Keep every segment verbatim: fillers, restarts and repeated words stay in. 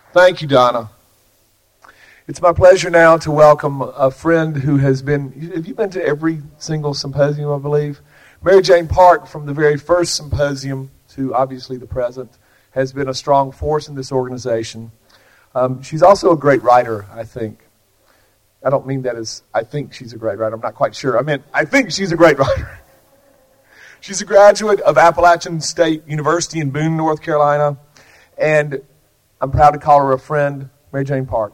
Thank you, Donna. It's my pleasure now to welcome a friend who has been, have you been to every single symposium, I believe? Mary Jane Park, from the very first symposium to obviously the present, has been a strong force in this organization. Um, she's also a great writer, I think. I don't mean that as, I think she's a great writer. I'm not quite sure. I mean, I think she's a great writer. She's a graduate of Appalachian State University in Boone, North Carolina, and I'm proud to call her a friend, Mary Jane Park.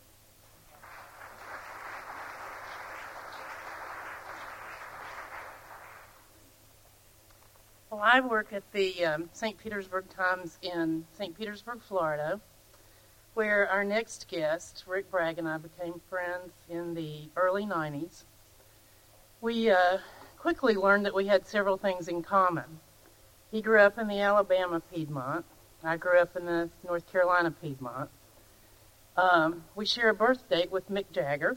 Well, I work at the um, Saint Petersburg Times in Saint Petersburg, Florida, where our next guest, Rick Bragg, and I became friends in the early nineties. We uh, quickly learned that we had several things in common. He grew up in the Alabama Piedmont. I grew up in the North Carolina Piedmont. Um, we share a birth date with Mick Jagger.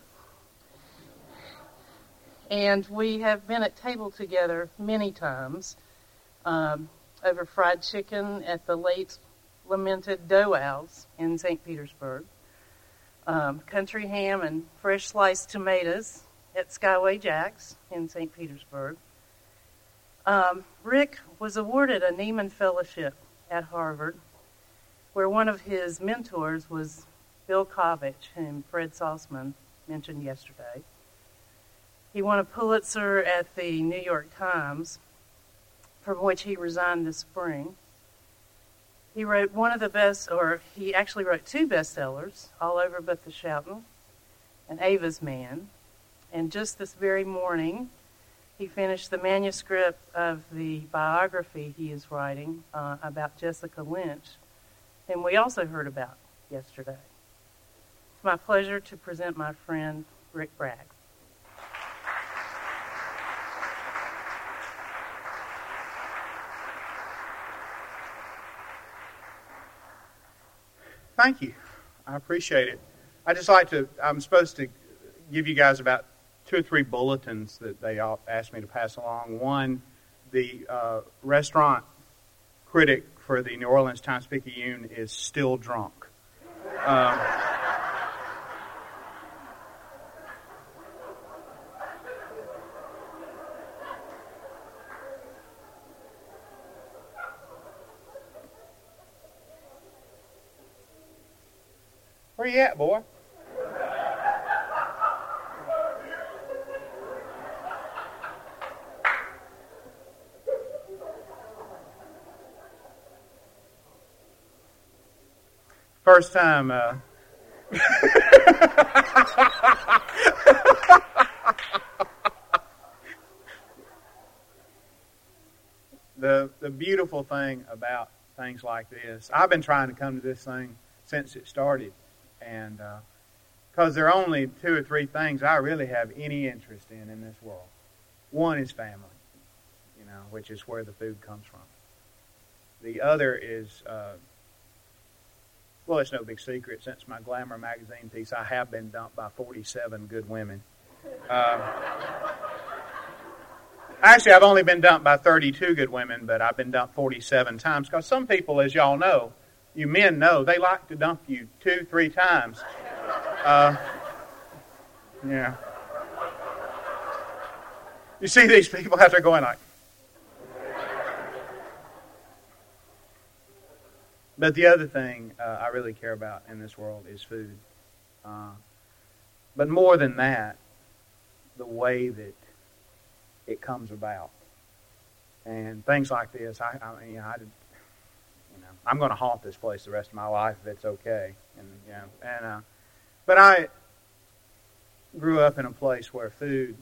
And we have been at table together many times um, over fried chicken at the late lamented Dough Owl's in Saint Petersburg, um, country ham and fresh sliced tomatoes at Skyway Jack's in Saint Petersburg. Um, Rick was awarded a Nieman Fellowship at Harvard, where one of his mentors was Bill Kovach, whom Fred Salzman mentioned yesterday. He won a Pulitzer at the New York Times, from which he resigned this spring. He wrote one of the best, or he actually wrote two bestsellers, All Over But the Shoutin' and Ava's Man. And just this very morning, he finished the manuscript of the biography he is writing uh, about Jessica Lynch, whom we also heard about yesterday. It's my pleasure to present my friend, Rick Bragg. Thank you. I appreciate it. I just like to, I'm supposed to give you guys about two or three bulletins that they all asked me to pass along. One, the uh, restaurant critic for the New Orleans Times-Picayune is still drunk. Um, Where you at, boy? First time, uh... the the beautiful thing about things like this, I've been trying to come to this thing since it started. And because uh, there are only two or three things I really have any interest in in this world. One is family, you know, which is where the food comes from. The other is, uh, well, it's no big secret. Since my Glamour magazine piece, I have been dumped by forty-seven good women. Uh, actually, I've only been dumped by thirty-two good women, but I've been dumped forty-seven times. Because some people, as y'all know, you men know, they like to dump you two, three times. Uh, yeah. You see these people out there going like... But the other thing uh, I really care about in this world is food. Uh, but more than that, the way that it comes about. And things like this, I, I mean, I did... I'm going to haunt this place the rest of my life if it's okay. And you know, and uh, but I grew up in a place where food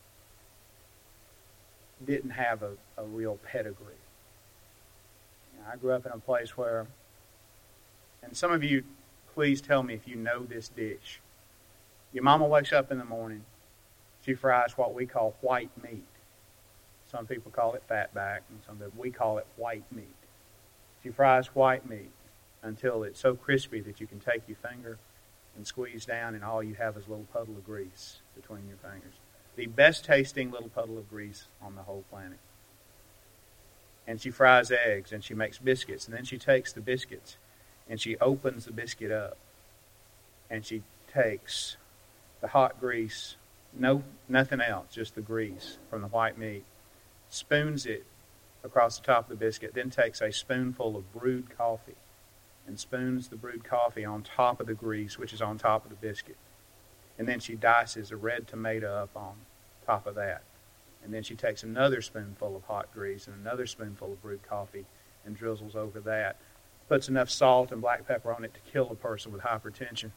didn't have a, a real pedigree. You know, I grew up in a place where, and some of you, please tell me if you know this dish. Your mama wakes up in the morning, she fries what we call white meat. Some people call it fatback, and some people, we call it white meat. She fries white meat until it's so crispy that you can take your finger and squeeze down, and all you have is a little puddle of grease between your fingers. The best tasting little puddle of grease on the whole planet. And she fries eggs, and she makes biscuits, and then she takes the biscuits and she opens the biscuit up, and she takes the hot grease, no, nothing else, just the grease from the white meat, spoons it across the top of the biscuit, then takes a spoonful of brewed coffee and spoons the brewed coffee on top of the grease, which is on top of the biscuit. And then she dices a red tomato up on top of that. And then she takes another spoonful of hot grease and another spoonful of brewed coffee and drizzles over that. Puts enough salt and black pepper on it to kill a person with hypertension.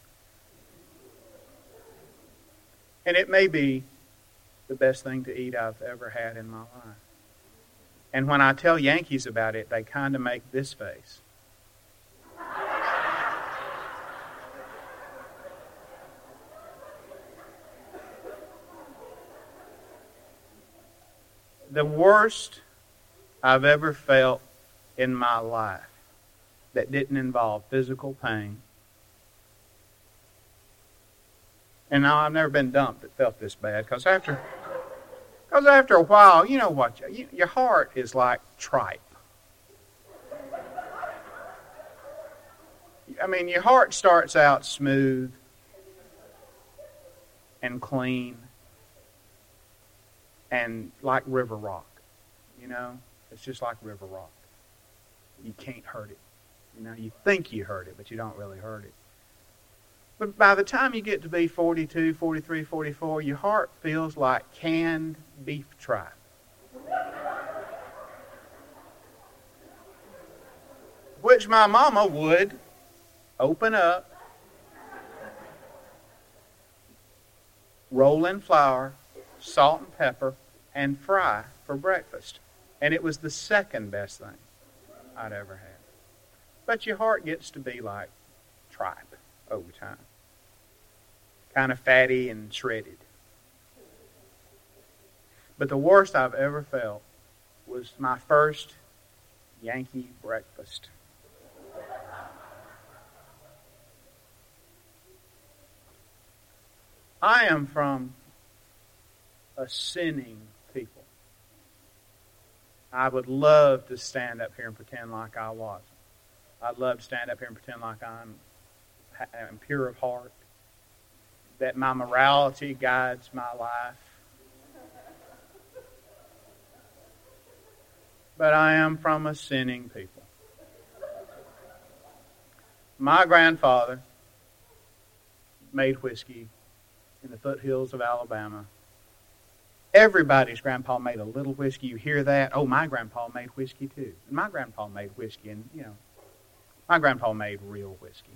And it may be the best thing to eat I've ever had in my life. And when I tell Yankees about it, they kind of make this face. The worst I've ever felt in my life that didn't involve physical pain. And now I've never been dumped that felt this bad, because after, because after a while, you know what, you, your heart is like tripe. I mean, your heart starts out smooth and clean and like river rock, you know? It's just like river rock. You can't hurt it. You know, you think you hurt it, but you don't really hurt it. But by the time you get to be forty-two, forty-three, forty-four, your heart feels like canned beef tripe. Which my mama would open up, roll in flour, salt and pepper, and fry for breakfast. And it was the second best thing I'd ever had. But your heart gets to be like tripe over time. Kind of fatty and shredded. But the worst I've ever felt was my first Yankee breakfast. I am from a sinning people. I would love to stand up here and pretend like I wasn't. I'd love to stand up here and pretend like I'm, I'm pure of heart, that my morality guides my life. But I am from a sinning people. My grandfather made whiskey in the foothills of Alabama. Everybody's grandpa made a little whiskey. You hear that? Oh, my grandpa made whiskey too. And my grandpa made whiskey, and you know, my grandpa made real whiskey.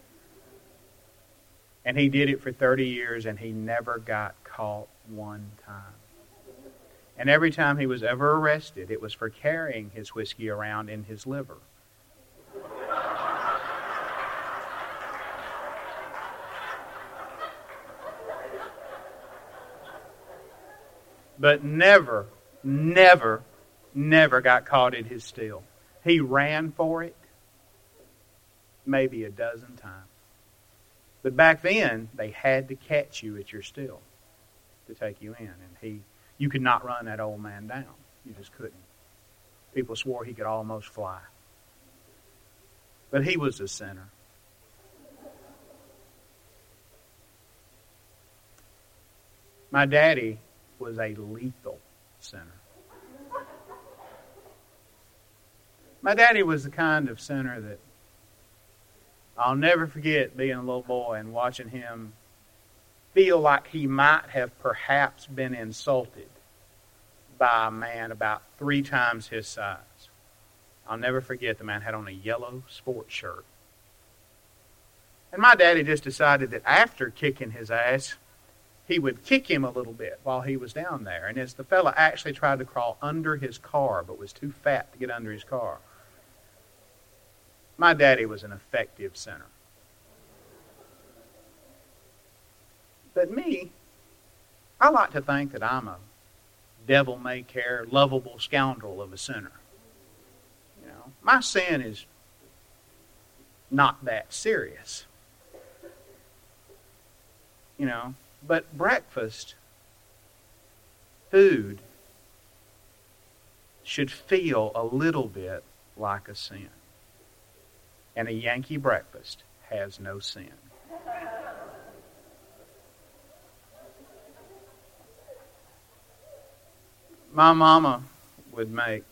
And he did it for thirty years, and he never got caught one time. And every time he was ever arrested, it was for carrying his whiskey around in his liver. But never, never, never got caught in his still. He ran for it maybe a dozen times. But back then, they had to catch you at your still to take you in. And he, you could not run that old man down. You just couldn't. People swore he could almost fly. But he was a sinner. My daddy was a lethal sinner. My daddy was the kind of sinner that I'll never forget being a little boy and watching him feel like he might have perhaps been insulted by a man about three times his size. I'll never forget the man had on a yellow sports shirt. And my daddy just decided that after kicking his ass, he would kick him a little bit while he was down there. And as the fella actually tried to crawl under his car, but was too fat to get under his car, my daddy was an effective sinner. But me, I like to think that I'm a devil-may-care, lovable scoundrel of a sinner. You know, my sin is not that serious. You know, but breakfast, food, should feel a little bit like a sin. And a Yankee breakfast has no sin. My mama would make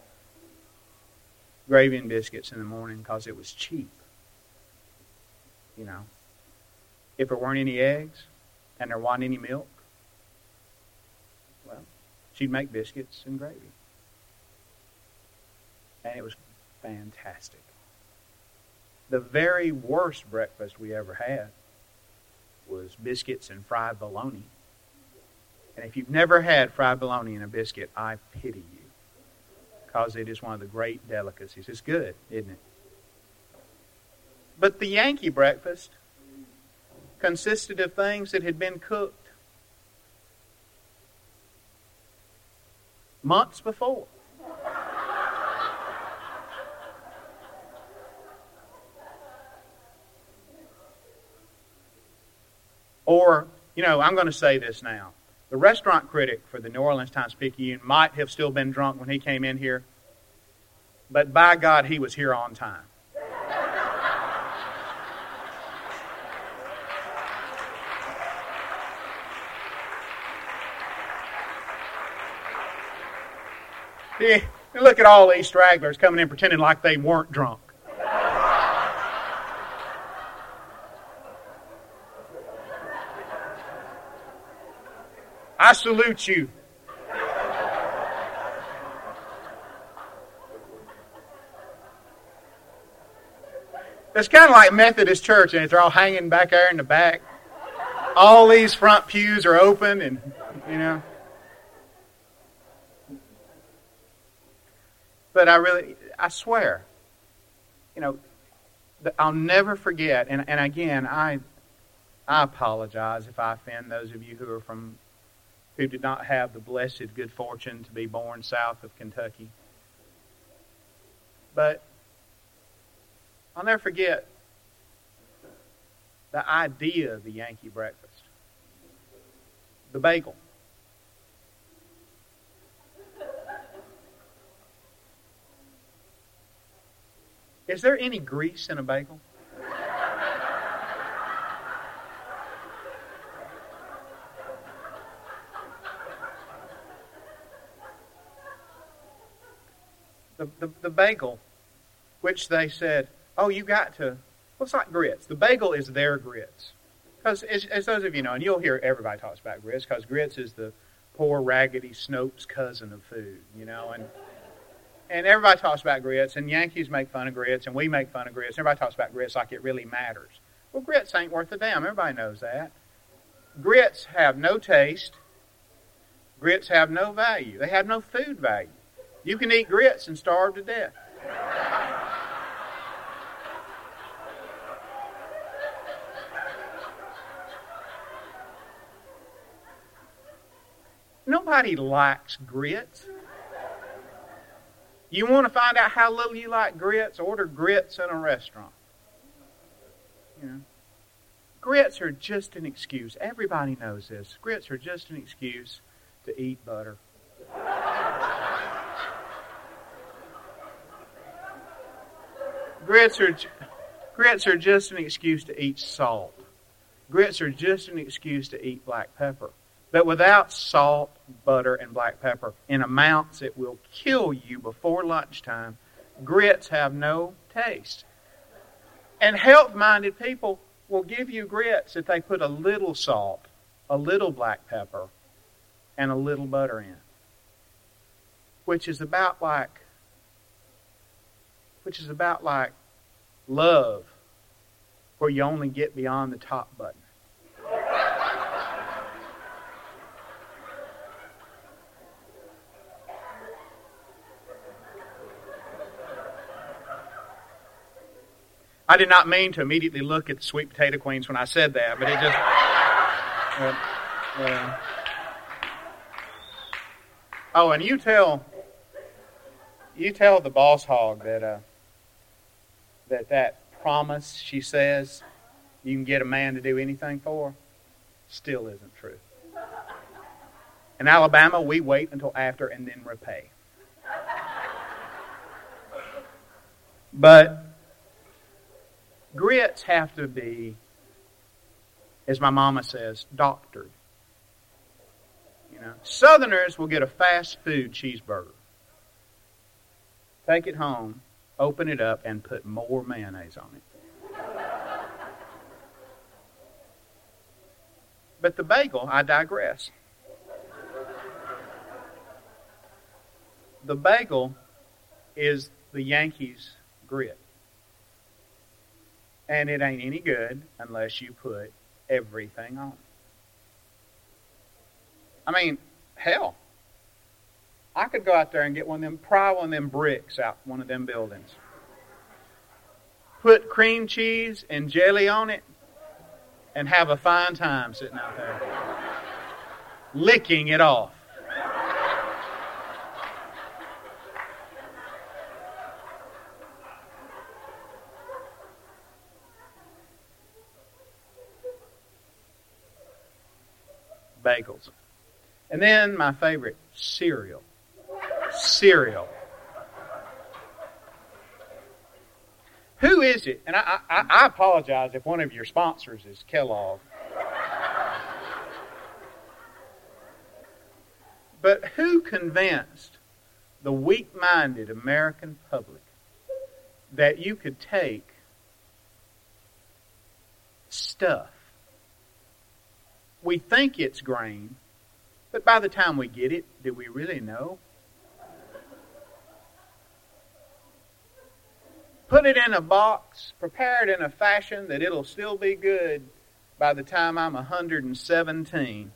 gravy and biscuits in the morning because it was cheap. You know, if there weren't any eggs and there wasn't any milk, well, she'd make biscuits and gravy. And it was fantastic. The very worst breakfast we ever had was biscuits and fried bologna. And if you've never had fried bologna and a biscuit, I pity you. Because it is one of the great delicacies. It's good, isn't it? But the Yankee breakfast consisted of things that had been cooked months before. Or, you know, I'm going to say this now. The restaurant critic for the New Orleans Times-Picayune might have still been drunk when he came in here, but by God, he was here on time. See, look at all these stragglers coming in pretending like they weren't drunk. I salute you. It's kind of like Methodist church, and they're all hanging back there in the back. All these front pews are open, and, you know. But I really, I swear, you know, I'll never forget, and, and again, I, I apologize if I offend those of you who are from who did not have the blessed good fortune to be born south of Kentucky. But I'll never forget the idea of the Yankee breakfast. The bagel. Is there any grease in a bagel? The, the, the bagel, which they said, oh, you got to, well, it's like grits. The bagel is their grits. Because as, as those of you know, and you'll hear everybody talks about grits, because grits is the poor, raggedy Snopes cousin of food, you know. And and everybody talks about grits, and Yankees make fun of grits, and we make fun of grits. Everybody talks about grits like it really matters. Well, grits ain't worth a damn. Everybody knows that. Grits have no taste. Grits have no value. They have no food value. You can eat grits and starve to death. Nobody likes grits. You want to find out how little you like grits? Order grits in a restaurant. You know, grits are just an excuse. Everybody knows this. Grits are just an excuse to eat butter. Grits are, grits are just an excuse to eat salt. Grits are just an excuse to eat black pepper. But without salt, butter, and black pepper, in amounts that will kill you before lunchtime, grits have no taste. And health-minded people will give you grits if they put a little salt, a little black pepper, and a little butter in. Which is about like, which is about like love, where you only get beyond the top button. I did not mean to immediately look at the sweet potato queens when I said that, but it just... Uh, uh, oh, and you tell... You tell the boss hog that uh, that that promise she says you can get a man to do anything for still isn't true. In Alabama, we wait until after and then repay. But Grits have to be, as my mama says, doctored. You know, Southerners will get a fast food cheeseburger, take it home, open it up, and put more mayonnaise on it. But the bagel, I digress. The bagel is the Yankees' grit. And it ain't any good unless you put everything on it. I mean, hell, I could go out there and get one of them, pry one of them bricks out one of them buildings. Put cream cheese and jelly on it and have a fine time sitting out there. Licking it off. Bagels. And then my favorite, cereal. Cereal. Who is it? And I, I, I apologize if one of your sponsors is Kellogg. But who convinced the weak-minded American public that you could take stuff? We think it's grain, but by the time we get it, do we really know? Put it in a box, prepare it in a fashion that it'll still be good by the time I'm one hundred seventeen.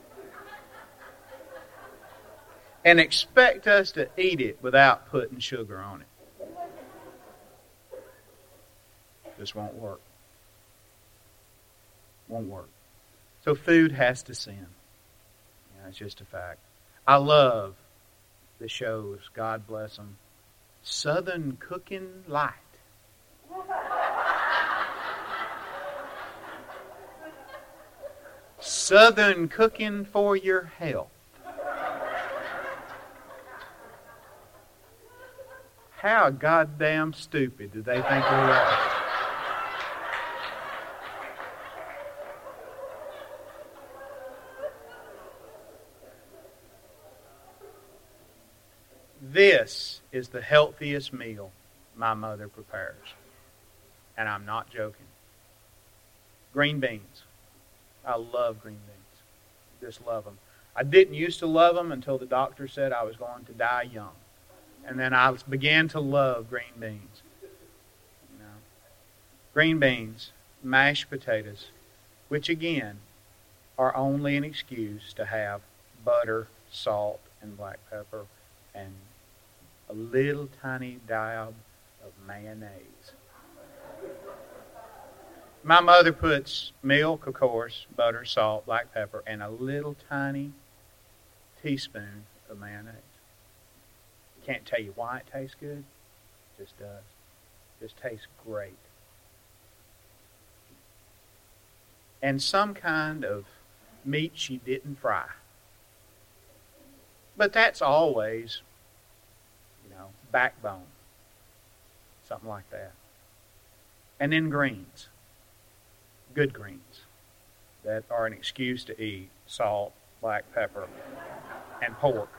And expect us to eat it without putting sugar on it. This won't work. Won't work. So food has to sin. Yeah, it's just a fact. I love the shows, God bless them, Southern Cooking Light. Southern Cooking for your health. How goddamn stupid do they think we are? This is the healthiest meal my mother prepares. And I'm not joking. Green beans. I love green beans. Just love them. I didn't used to love them until the doctor said I was going to die young. And then I began to love green beans. You know, green beans, mashed potatoes, which again are only an excuse to have butter, salt, and black pepper, and a little tiny dab of mayonnaise. My mother puts milk, of course, butter, salt, black pepper, and a little tiny teaspoon of mayonnaise. Can't tell you why it tastes good. It just does. It just tastes great. And some kind of meat she didn't fry. But that's always, you know, backbone. Something like that. And then greens. Good greens. That are an excuse to eat salt, black pepper, and pork.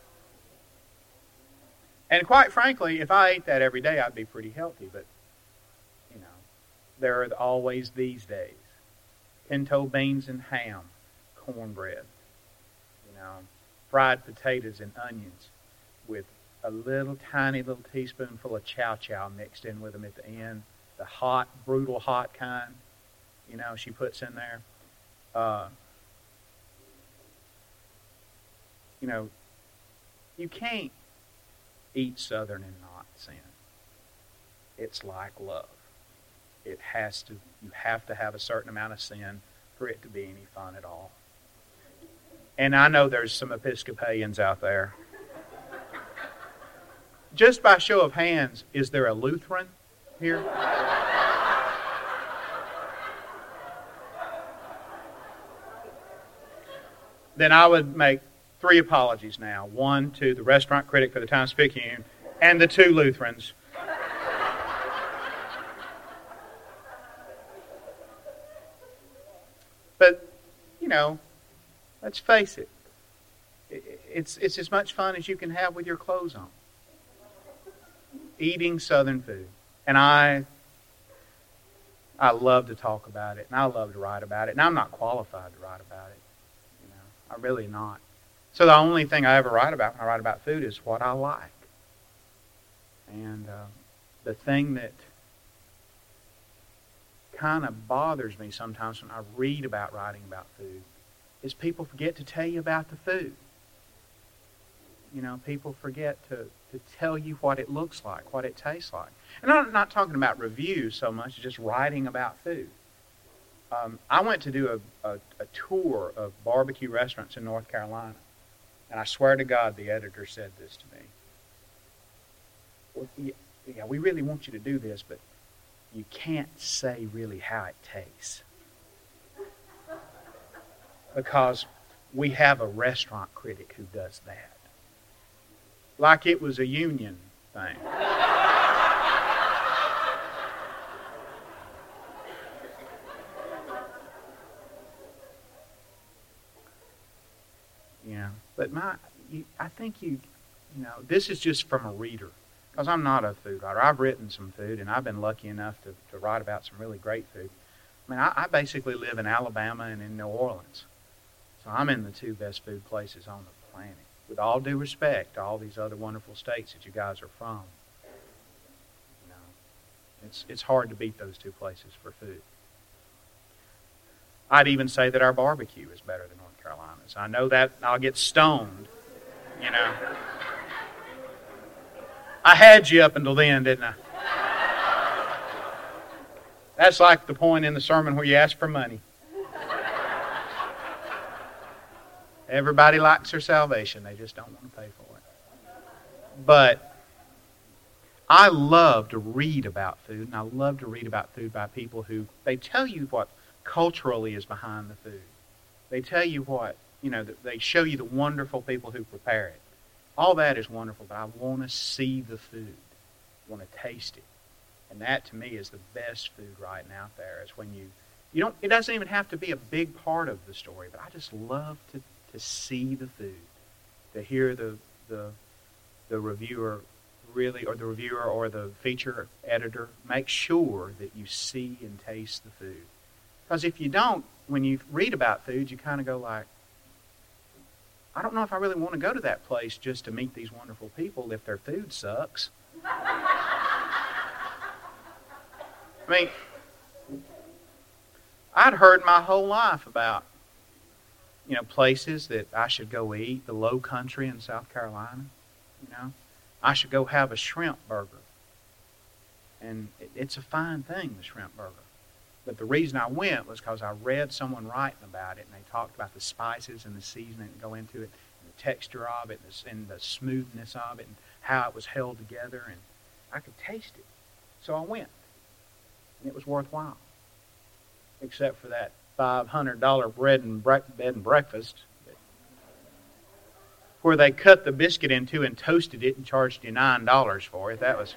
And quite frankly, if I ate that every day, I'd be pretty healthy. But, you know, there are always these days. Pinto beans and ham, cornbread, you know, fried potatoes and onions with a little tiny little teaspoonful of chow chow mixed in with them at the end. The hot, brutal hot kind, you know, she puts in there. Uh, you know, you can't eat Southern and not sin. It's like love. It has to, you have to have a certain amount of sin for it to be any fun at all. And I know there's some Episcopalians out there. Just by show of hands, is there a Lutheran here? Then I would make three apologies now. One to the restaurant critic for the Times-Picayune and the two Lutherans. But, you know, let's face it. It's, it's as much fun as you can have with your clothes on. Eating Southern food. And I, I love to talk about it, and I love to write about it. And I'm not qualified to write about it. You know, I'm really not. So the only thing I ever write about when I write about food is what I like. And uh, the thing that kind of bothers me sometimes when I read about writing about food is people forget to tell you about the food. You know, people forget to, to tell you what it looks like, what it tastes like. And I'm not talking about reviews so much, just writing about food. Um, I went to do a, a, a tour of barbecue restaurants in North Carolina. And I swear to God, the editor said this to me. Well, yeah, yeah, we really want you to do this, but you can't say really how it tastes. Because we have a restaurant critic who does that. Like it was a union thing. Yeah, but my, you, I think you, you know, this is just from a reader. Because I'm not a food writer. I've written some food, and I've been lucky enough to, to write about some really great food. I mean, I, I basically live in Alabama and in New Orleans. So I'm in the two best food places on the planet. With all due respect to all these other wonderful states that you guys are from. You know, it's, it's hard to beat those two places for food. I'd even say that our barbecue is better than North Carolina's. I know that I'll get stoned, you know. I had you up until then, didn't I? That's like the point in the sermon where you ask for money. Everybody likes their salvation. They just don't want to pay for it. But I love to read about food, and I love to read about food by people who, they tell you what culturally is behind the food. They tell you what, you know, they show you the wonderful people who prepare it. All that is wonderful, but I want to see the food. I want to taste it. And that, to me, is the best food right now out there. Is when you, you don't, it doesn't even have to be a big part of the story, but I just love to, to see the food, to hear the, the, the reviewer really, or the reviewer or the feature editor, make sure that you see and taste the food. Because if you don't, when you read about food, you kind of go like, I don't know if I really want to go to that place just to meet these wonderful people if their food sucks. I mean, I'd heard my whole life about, you know, places that I should go eat, the Low Country in South Carolina, you know. I should go have a shrimp burger. And it, it's a fine thing, the shrimp burger. But the reason I went was because I read someone writing about it, and they talked about the spices and the seasoning that go into it, and the texture of it, and the, and the smoothness of it, and how it was held together, and I could taste it. So I went, and it was worthwhile, except for that five hundred dollars bread and, bre- bed and breakfast, where they cut the biscuit in two and toasted it and charged you nine dollars for it. That was...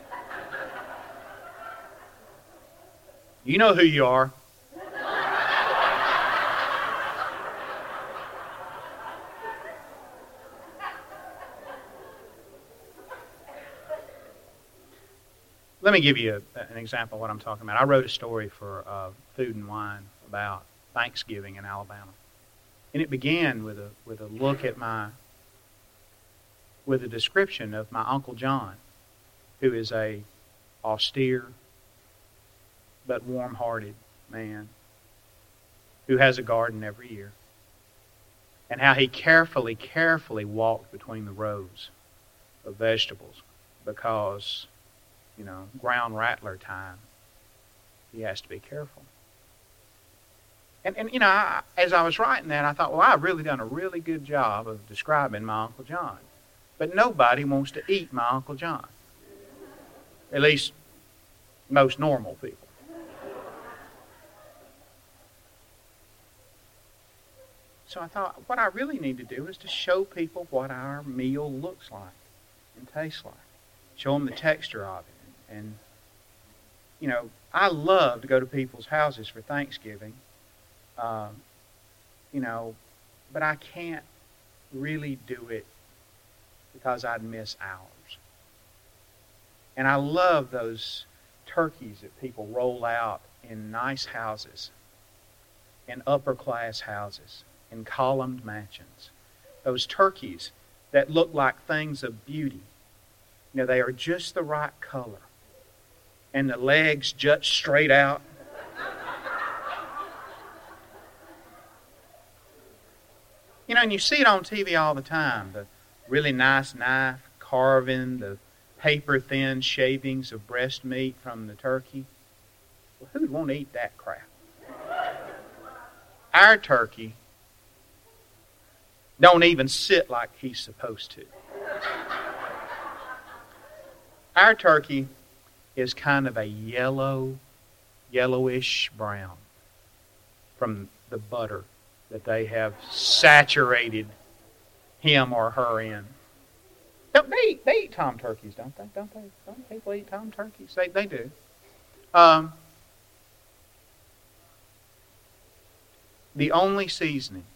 You know who you are. Let me give you a, an example of what I'm talking about. I wrote a story for uh, Food and Wine about Thanksgiving in Alabama. And it began with a with a look at my, with a description of my Uncle John, who is a austere but warm-hearted man who has a garden every year, and how he carefully, carefully walked between the rows of vegetables because, you know, ground rattler time, he has to be careful. And, and you know, I, as I was writing that, I thought, well, I've really done a really good job of describing my Uncle John. But nobody wants to eat my Uncle John. At least most normal people. So I thought, what I really need to do is to show people what our meal looks like and tastes like. Show them the texture of it. And, you know, I love to go to people's houses for Thanksgiving. Um, you know, but I can't really do it because I'd miss ours. And I love those turkeys that people roll out in nice houses, in upper-class houses, in columned mansions. Those turkeys that look like things of beauty. You know, they are just the right color. And the legs jut straight out. You know, and you see it on T V all the time. The really nice knife carving, the paper-thin shavings of breast meat from the turkey. Well, who'd want to eat that crap? Our turkey don't even sit like he's supposed to. Our turkey is kind of a yellow, yellowish brown from the butter that they have saturated him or her in. Don't they eat, they eat tom turkeys, don't they? Don't they? Don't people eat tom turkeys? They they do. Um, the only seasoning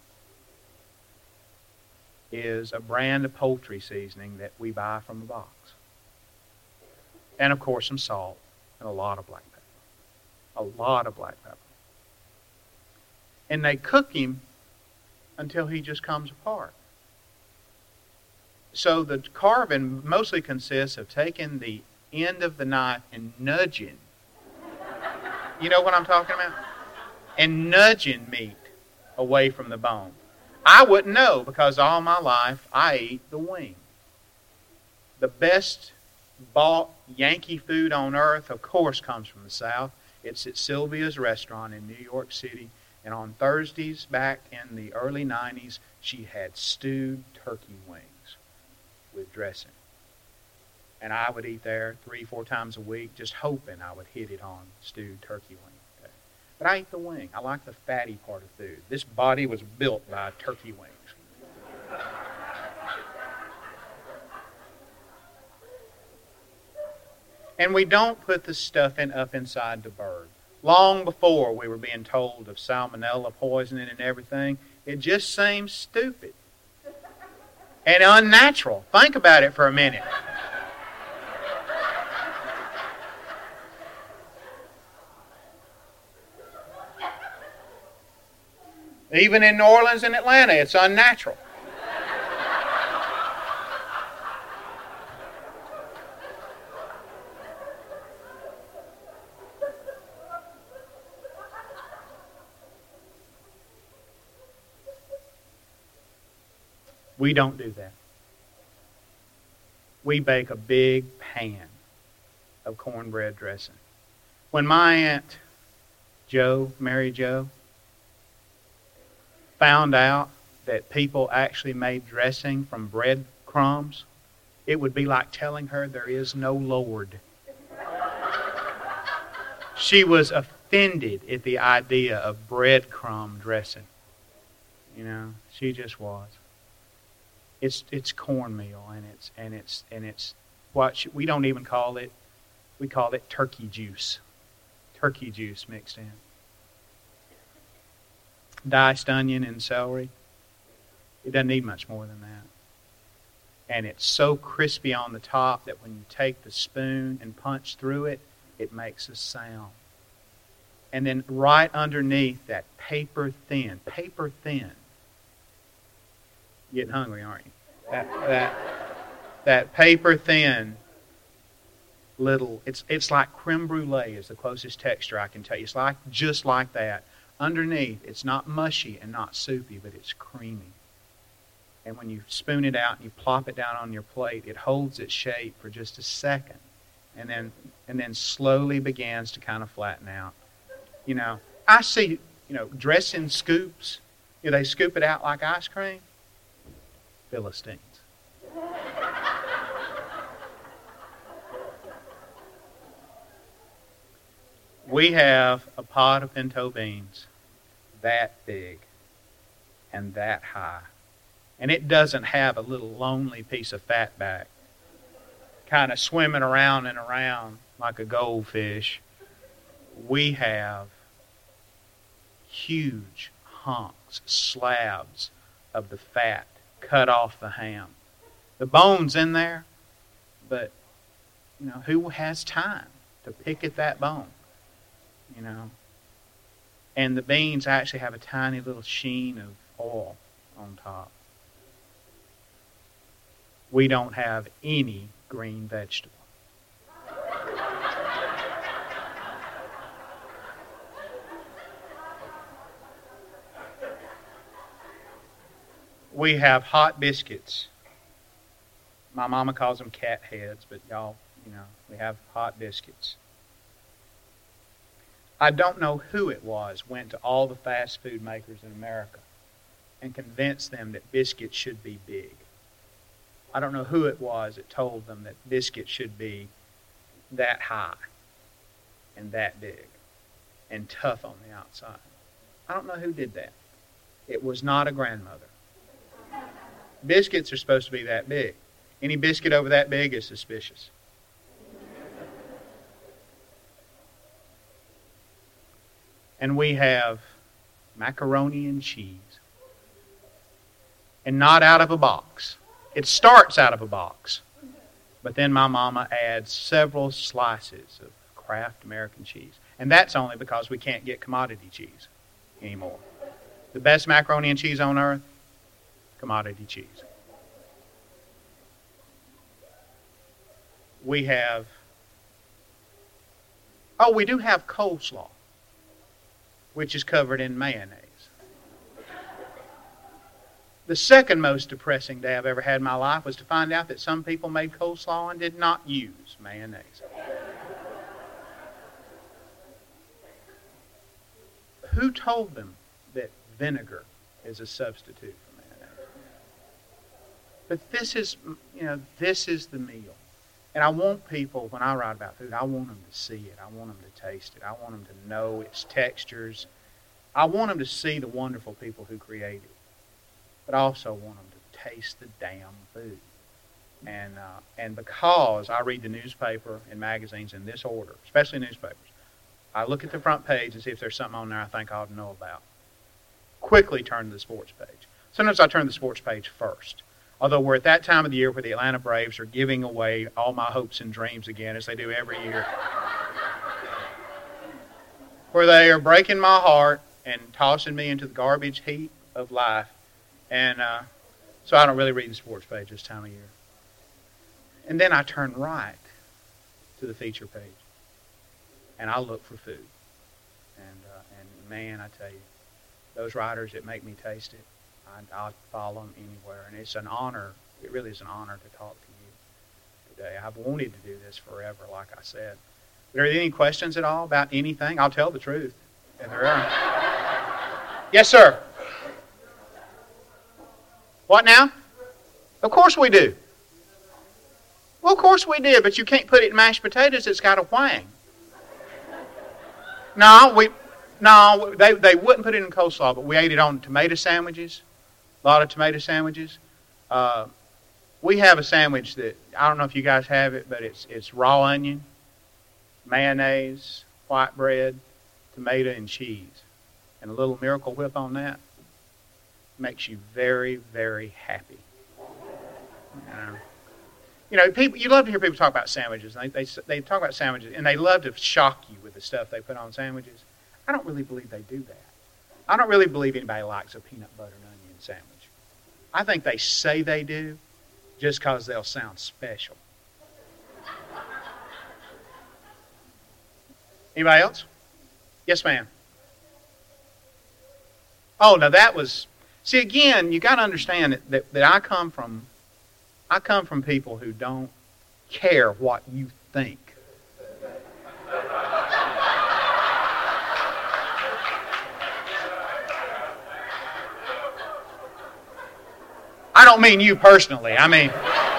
is a brand of poultry seasoning that we buy from a box. And of course some salt and a lot of black pepper. A lot of black pepper. And they cook him until he just comes apart. So the carving mostly consists of taking the end of the knife and nudging. You know what I'm talking about? And nudging meat away from the bone. I wouldn't know because all my life I ate the wing. The best bought Yankee food on earth, of course, comes from the South. It's at Sylvia's restaurant in New York City. And on Thursdays back in the early nineties, she had stewed turkey wings with dressing. And I would eat there three, four times a week, just hoping I would hit it on stewed turkey wing. But I ate the wing. I like the fatty part of food. This body was built by turkey wings. And we don't put the stuffing up inside the bird. Long before we were being told of salmonella poisoning and everything, it just seems stupid and unnatural. Think about it for a minute. Even in New Orleans and Atlanta, it's unnatural. We don't do that. We bake a big pan of cornbread dressing. When my Aunt Jo, Mary Jo, found out that people actually made dressing from bread crumbs, it would be like telling her there is no Lord. She was offended at the idea of breadcrumb dressing. You know, she just was. It's it's cornmeal and it's and it's and it's what she, we don't even call it. We call it turkey juice. Turkey juice mixed in. Diced onion and celery. It doesn't need much more than that. And it's so crispy on the top that when you take the spoon and punch through it, it makes a sound. And then right underneath that paper thin, paper thin. You're getting hungry, aren't you? That that that paper thin little, it's it's like creme brulee is the closest texture I can tell you. It's like just like that. Underneath, it's not mushy and not soupy, but it's creamy. And when you spoon it out and you plop it down on your plate, it holds its shape for just a second, and then and then slowly begins to kind of flatten out. You know, I see, you know, dressing scoops. You know, they scoop it out like ice cream. Philistines. We have a pot of pinto beans that big and that high. And it doesn't have a little lonely piece of fat back kind of swimming around and around like a goldfish. We have huge, hunks, slabs of the fat, cut off the ham. The bone's in there, but, you know, who has time to pick at that bone? You know? And the beans actually have a tiny little sheen of oil on top. We don't have any green vegetable. We have hot biscuits. My mama calls them cat heads, but y'all, you know, we have hot biscuits. I don't know who it was went to all the fast food makers in America and convinced them that biscuits should be big. I don't know who it was that told them that biscuits should be that high and that big and tough on the outside. I don't know who did that. It was not a grandmother. Biscuits are supposed to be that big. Any biscuit over that big is suspicious. And we have macaroni and cheese. And not out of a box. It starts out of a box. But then my mama adds several slices of Kraft American cheese. And that's only because we can't get commodity cheese anymore. The best macaroni and cheese on earth, commodity cheese. We have, oh, we do have coleslaw, which is covered in mayonnaise. The second most depressing day I've ever had in my life was to find out that some people made coleslaw and did not use mayonnaise. Who told them that vinegar is a substitute for mayonnaise? But this is, you know, this is the meal. And I want people, when I write about food, I want them to see it. I want them to taste it. I want them to know its textures. I want them to see the wonderful people who create it. But I also want them to taste the damn food. And uh, and because I read the newspaper and magazines in this order, especially newspapers, I look at the front page and see if there's something on there I think I ought to know about. Quickly turn to the sports page. Sometimes I turn to the sports page first. Although we're at that time of the year where the Atlanta Braves are giving away all my hopes and dreams again, as they do every year. Where they are breaking my heart and tossing me into the garbage heap of life. And uh, so I don't really read the sports page this time of year. And then I turn right to the feature page. And I look for food. And, uh, and man, I tell you, those writers that make me taste it, I'll follow them anywhere. And it's an honor. It really is an honor to talk to you today. I've wanted to do this forever, like I said. Are there any questions at all about anything? I'll tell the truth. If there are. Yes, sir. What now? Of course we do. Well, of course we did, but you can't put it in mashed potatoes. It's got a whang. No, we, no, they, they wouldn't put it in coleslaw, but we ate it on tomato sandwiches. A lot of tomato sandwiches. Uh, we have a sandwich that, I don't know if you guys have it, but it's it's raw onion, mayonnaise, white bread, tomato, and cheese. And a little Miracle Whip on that makes you very, very happy. You know, you know people, you love to hear people talk about sandwiches. And they, they, they talk about sandwiches, and they love to shock you with the stuff they put on sandwiches. I don't really believe they do that. I don't really believe anybody likes a peanut butter and onion sandwich. I think they say they do just because they'll sound special. Anybody else? Yes, ma'am. Oh, now that was... See, again, you got to understand that, that, that I come from... I come from people who don't care what you think. I don't mean you personally. I mean...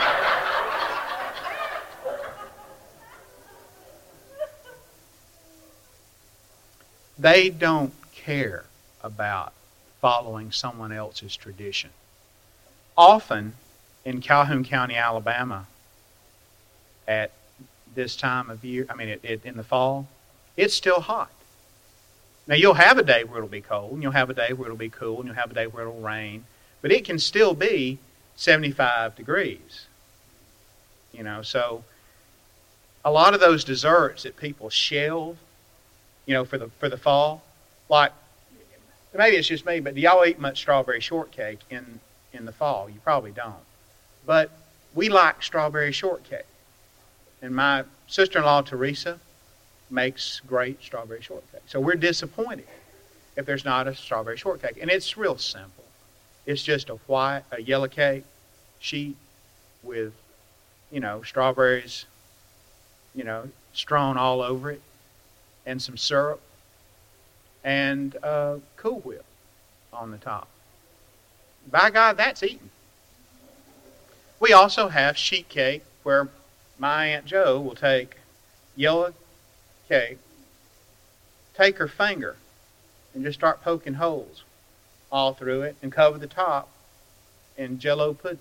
They don't care about following someone else's tradition. Often, in Calhoun County, Alabama, at this time of year, I mean, it, it, in the fall, it's still hot. Now, you'll have a day where it'll be cold, and you'll have a day where it'll be cool, and you'll have a day where it'll rain, but it can still be seventy-five degrees. You know, so a lot of those desserts that people shelve, you know, for the for the fall, like, maybe it's just me, but do y'all eat much strawberry shortcake in, in the fall? You probably don't. But we like strawberry shortcake. And my sister-in-law, Teresa, makes great strawberry shortcake. So we're disappointed if there's not a strawberry shortcake. And it's real simple. It's just a white, a yellow cake sheet with, you know, strawberries, you know, strewn all over it, and some syrup, and uh, Cool Whip on the top. By God, that's eaten. We also have sheet cake, where my Aunt Jo will take yellow cake, take her finger, and just start poking holes all through it, and cover the top in Jell-O pudding.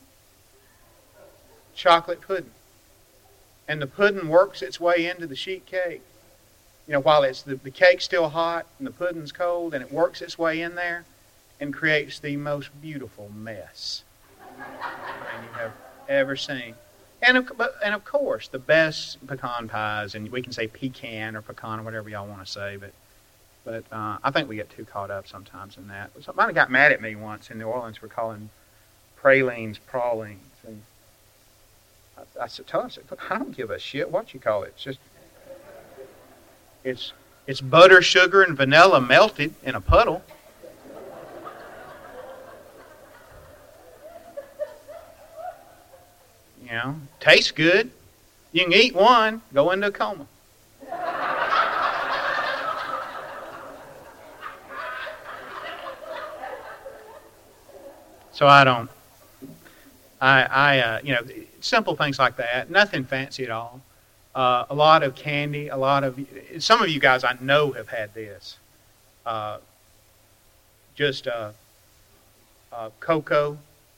Chocolate pudding. And the pudding works its way into the sheet cake. You know, while it's the, the cake's still hot and the pudding's cold, and it works its way in there and creates the most beautiful mess you have ever seen. And of, and of course, the best pecan pies, and we can say pecan or pecan or whatever y'all want to say, but but uh, I think we get too caught up sometimes in that. Somebody got mad at me once in New Orleans for calling pralines pralines, and I, I said, tell him, I don't give a shit what you call it. It's just it's it's butter, sugar, and vanilla melted in a puddle. You know, tastes good. You can eat one, go into a coma. So I don't, I, I uh, you know, simple things like that. Nothing fancy at all. Uh, a lot of candy, a lot of, some of you guys I know have had this. Uh, just uh, uh, cocoa,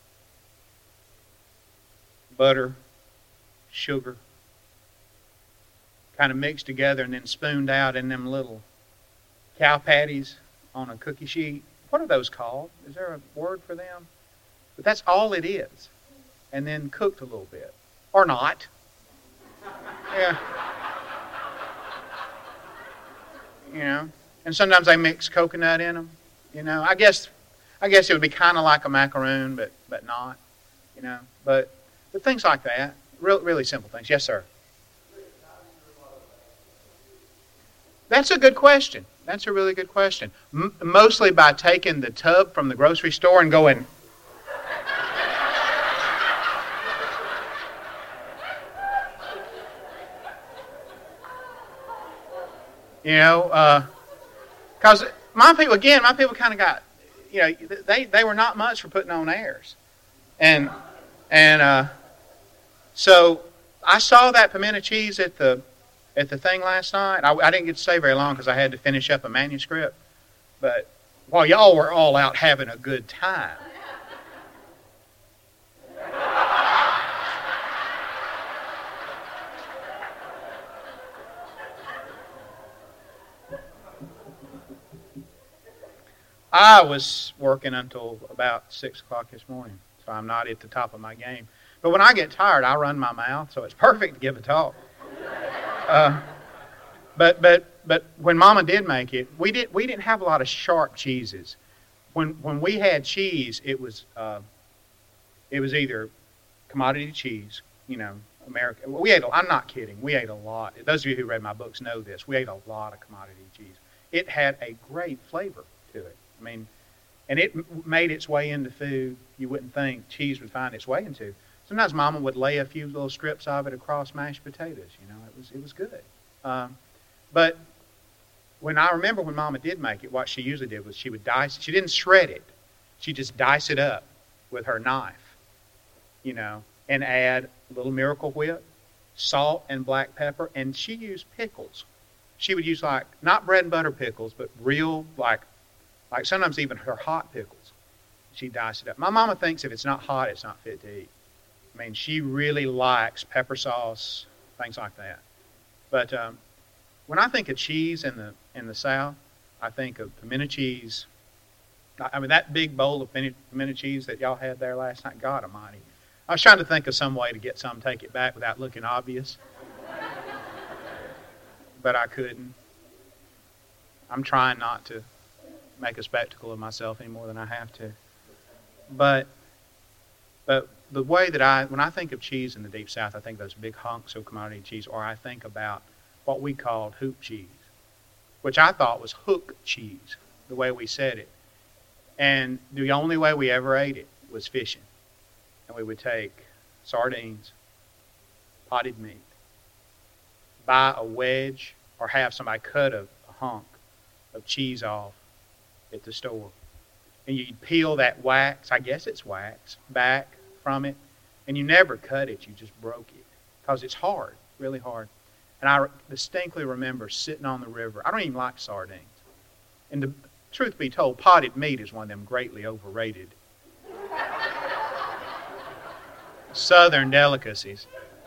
butter, sugar, kind of mixed together and then spooned out in them little cow patties on a cookie sheet. What are those called? Is there a word for them? But that's all it is. And then cooked a little bit. Or not. Yeah. You know. And sometimes they mix coconut in them. You know. I guess I guess it would be kind of like a macaroon, but but not. You know. But but things like that. Real, really simple things. Yes, sir. That's a good question. That's a really good question. M- mostly by taking the tub from the grocery store and going, you know, because uh, my people, again, my people kind of got, you know, they, they were not much for putting on airs. And, and uh, so I saw that pimento cheese at the at the thing last night. I, I didn't get to stay very long because I had to finish up a manuscript. But while y'all were all out having a good time, I was working until about six o'clock this morning, so I'm not at the top of my game. But when I get tired, I run my mouth, so it's perfect to give a talk. Uh, but but but when Mama did make it, we did we didn't have a lot of sharp cheeses. When when we had cheese, it was uh, it was either commodity cheese, you know, American. We ate. A, I'm not kidding. We ate a lot. Those of you who read my books know this. We ate a lot of commodity cheese. It had a great flavor to it. I mean, and it made its way into food you wouldn't think cheese would find its way into. Sometimes Mama would lay a few little strips of it across mashed potatoes. You know, it was it was good. Um, but when I remember when Mama did make it, what she usually did was she would dice it. She didn't shred it. She just dice it up with her knife, you know, and add a little Miracle Whip, salt and black pepper, and she used pickles. She would use like not bread and butter pickles, but real like like sometimes even her hot pickles. She diced it up. My mama thinks if it's not hot, it's not fit to eat. I mean, she really likes pepper sauce, things like that. But um, when I think of cheese in the in the South, I think of pimento cheese. I mean, that big bowl of pimento cheese that y'all had there last night, God almighty. I was trying to think of some way to get some, take it back without looking obvious. But I couldn't. I'm trying not to make a spectacle of myself any more than I have to. But but the way that I, when I think of cheese in the Deep South, I think those big hunks of commodity cheese, or I think about what we called hoop cheese, which I thought was hook cheese, the way we said it. And the only way we ever ate it was fishing. And we would take sardines, potted meat, buy a wedge, or have somebody cut a, a hunk of cheese off at the store. And you'd peel that wax, I guess it's wax, back from it. And you never cut it, you just broke it. Because it's hard, really hard. And I distinctly remember sitting on the river. I don't even like sardines. And the truth be told, potted meat is one of them greatly overrated Southern delicacies.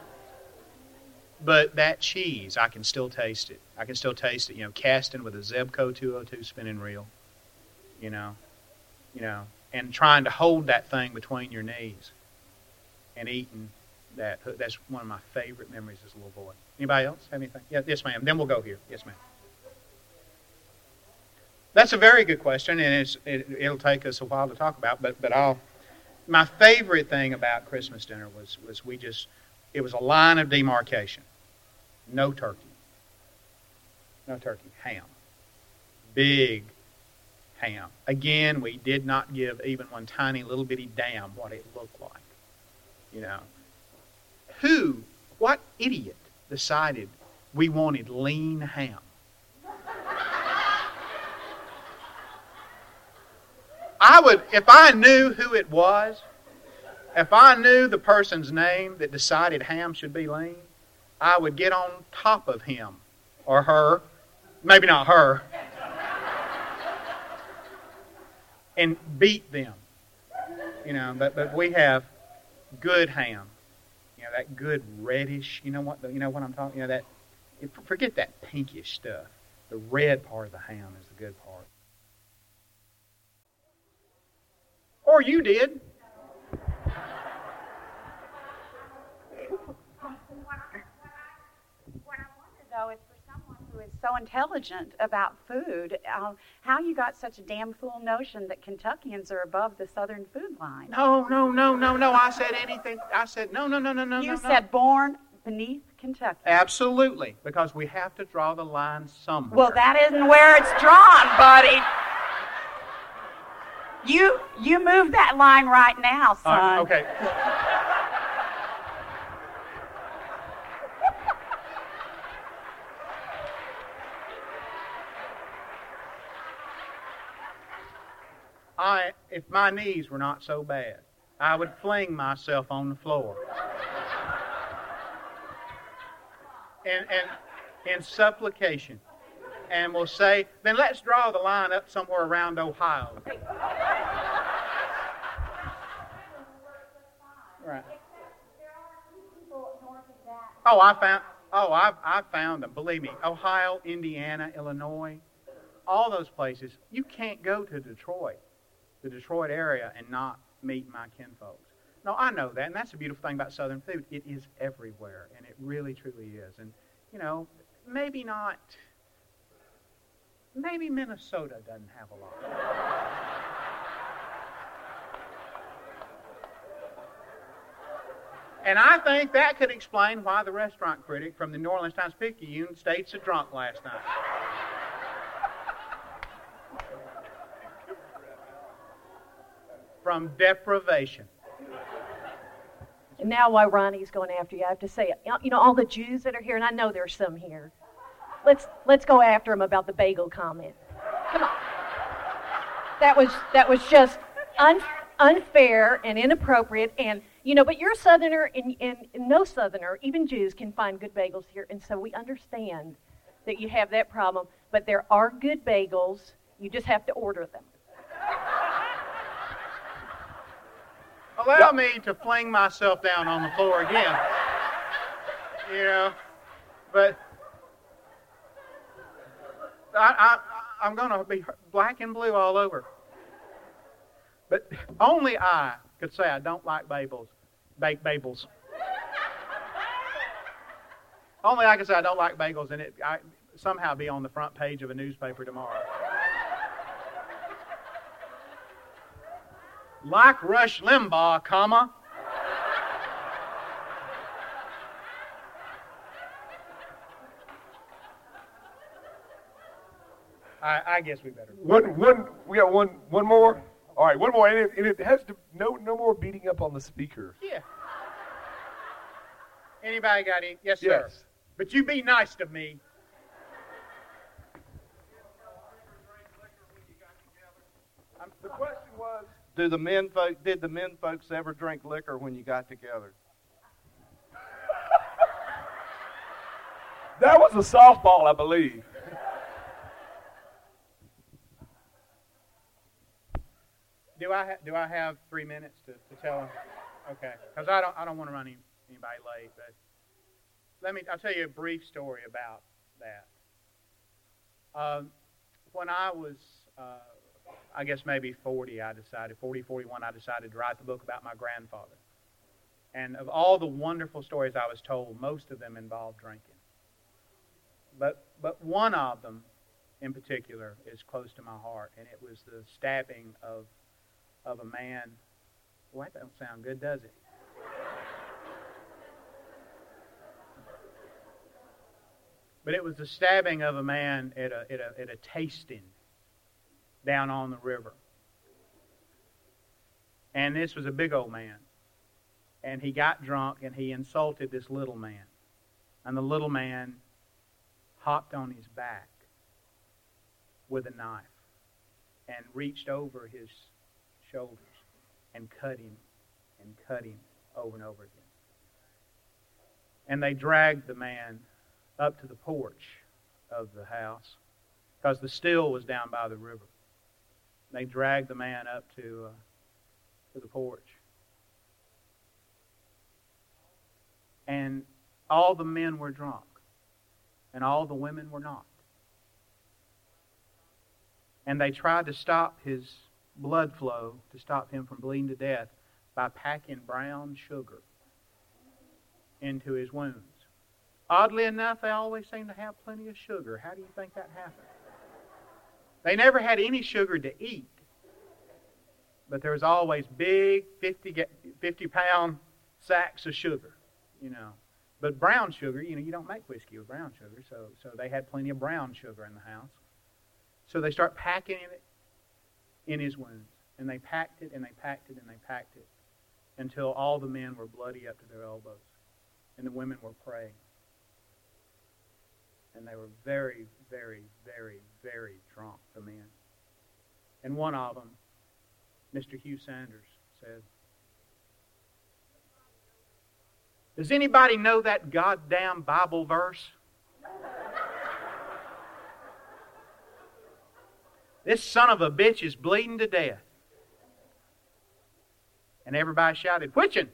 But that cheese, I can still taste it. I can still taste it, you know, casting with a Zebco two oh two spinning reel, you know, you know, and trying to hold that thing between your knees and eating that. That's one of my favorite memories as a little boy. Anybody else have anything? Yeah, yes, ma'am. Then we'll go here. Yes, ma'am. That's a very good question, and it's, it, it'll take us a while to talk about, but, but I'll, my favorite thing about Christmas dinner was, was we just, it was a line of demarcation. No turkey. No turkey. Ham. Big ham. Again, we did not give even one tiny little bitty damn what it looked like. You know. Who, what idiot decided we wanted lean ham? I would, if I knew who it was, if I knew the person's name that decided ham should be lean, I would get on top of him or her, maybe not her, and beat them. You know, but but we have good ham. You know, that good reddish. You know what? You know what I'm talking. You know that. Forget that pinkish stuff. The red part of the ham is the good part. Or you did. What I wonder, though, is for someone who is so intelligent about food, uh, how you got such a damn fool notion that Kentuckians are above the Southern food line. No, no, no, no, no. I said anything. I said no, no, no, no, no. You no, said no. born beneath Kentucky. Absolutely, because we have to draw the line somewhere. Well, that isn't where it's drawn, buddy. You you move that line right now, son. Uh, okay. I, if my knees were not so bad, I would fling myself on the floor. And, and in supplication. And we'll say, then let's draw the line up somewhere around Ohio. Right. Oh, I found. Oh, I've I found them. Believe me, Ohio, Indiana, Illinois, all those places. You can't go to Detroit, the Detroit area, and not meet my kinfolks. No, I know that, and that's the beautiful thing about Southern food. It is everywhere, and it really, truly is. And you know, maybe not. Maybe Minnesota doesn't have a lot. And I think that could explain why the restaurant critic from the New Orleans Times-Picayune stayed so drunk last night. From deprivation. And now while Ronnie's going after you, I have to say, you know, all the Jews that are here, and I know there's some here, let's let's go after them about the bagel comment. Come on. That was, that was just un, unfair and inappropriate, and you know, but you're a Southerner, and, and, and no Southerner, even Jews, can find good bagels here. And so we understand that you have that problem. But there are good bagels. You just have to order them. Allow me to fling myself down on the floor again. You know, but I, I, I'm going to be black and blue all over. But only I could say I don't like bagels. Baked bagels. Only I can say I don't like bagels, and it I, somehow be on the front page of a newspaper tomorrow. Like Rush Limbaugh, comma. I, I guess we better. One, one, we got one, one more. All right, one more, and it, and it has to no, no more beating up on the speaker. Yeah. Anybody got any? Yes, sir. Yes. But you be nice to me. The question was, Do the men folk, did the men folks ever drink liquor when you got together? that was a softball, I believe. Do I ha- do I have three minutes to, to tell them? Okay, because I don't I don't want to run any, anybody late. But let me I'll tell you a brief story about that. Um, when I was uh, I guess maybe forty, I decided forty, forty-one, I decided to write the book about my grandfather. And of all the wonderful stories I was told, most of them involved drinking. But but one of them, in particular, is close to my heart, and it was the stabbing of. of a man. Well, that don't sound good, does it? But it was the stabbing of a man at a, at a, at a tasting down on the river. And this was a big old man. And he got drunk and he insulted this little man. And the little man hopped on his back with a knife and reached over his shoulders and cut him and cut him over and over again. And they dragged the man up to the porch of the house because the still was down by the river. They dragged the man up to, uh, to the porch. And all the men were drunk and all the women were not. And they tried to stop his blood flow, to stop him from bleeding to death, by packing brown sugar into his wounds. Oddly enough, they always seem to have plenty of sugar. How do you think that happened? They never had any sugar to eat, but there was always big fifty pound sacks of sugar, you know. But brown sugar, you know, you don't make whiskey with brown sugar, so so they had plenty of brown sugar in the house. So they start packing it in his wounds. And they packed it, and they packed it, and they packed it until all the men were bloody up to their elbows. And the women were praying. And they were very, very, very, very drunk, the men. And one of them, Mister Hugh Sanders, said, "Does anybody know that goddamn Bible verse? This son of a bitch is bleeding to death." And everybody shouted, "Whichin'?"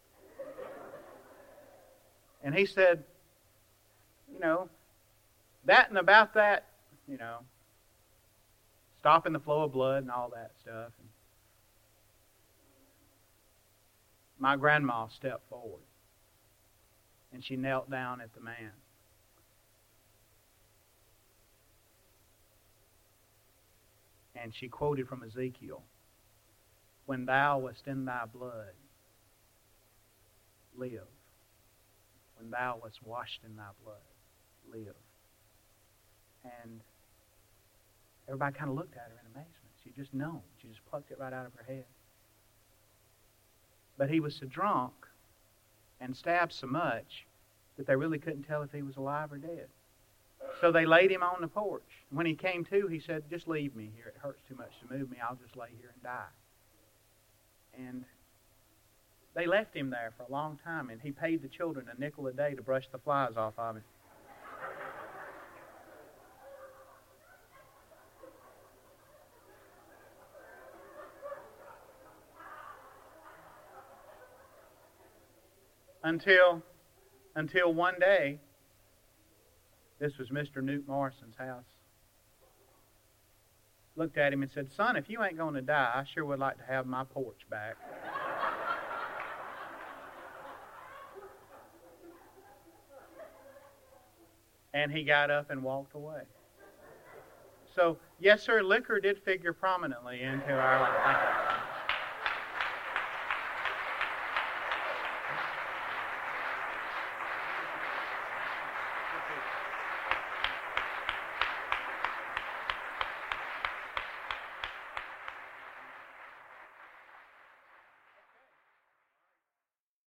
And he said, you know, that and about that, you know, stopping the flow of blood and all that stuff. And my grandma stepped forward and she knelt down at the man. And she quoted from Ezekiel, "When thou wast in thy blood, live. When thou wast washed in thy blood, live." And everybody kind of looked at her in amazement. She just known. She just plucked it right out of her head. But he was so drunk and stabbed so much that they really couldn't tell if he was alive or dead. So they laid him on the porch. When he came to, he said, "Just leave me here. It hurts too much to move me. I'll just lay here and die." And they left him there for a long time, and he paid the children a nickel a day to brush the flies off of him. Until, until one day, this was Mister Newt Morrison's house. looked at him and said, "Son, if you ain't going to die, I sure would like to have my porch back." And he got up and walked away. So, yes, sir, liquor did figure prominently into our life.